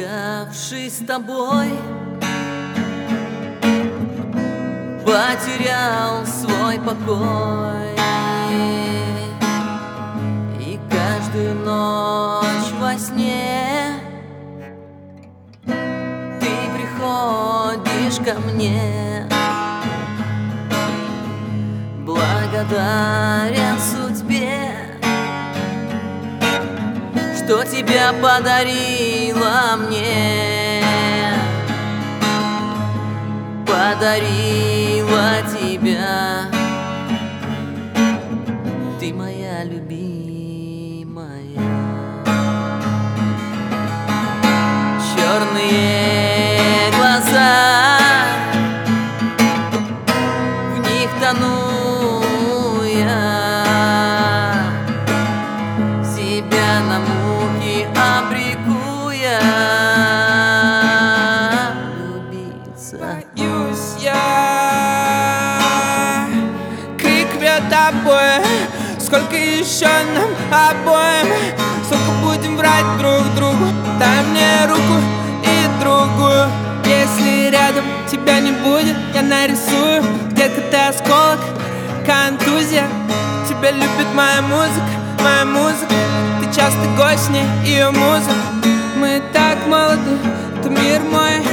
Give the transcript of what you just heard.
Потерявшись с тобой, потерял свой покой. И каждую ночь во сне ты приходишь ко мне. Благодарен судьбе, что тебя подарила мне, подарила тебя. Ты моя любимая. Черные глаза, в них тону я, себя на муки обреку я. Любиться боюсь я, крик вет обои. Сколько еще нам обоим? Сколько будем врать друг другу? Дай мне руку и другую. Если рядом тебя не будет, я нарисую. Детка, ты осколок, контузия. Тебя любит моя музыка, моя музыка. Ты частый гость, не ее муза. Мы так молоды, это мир мой.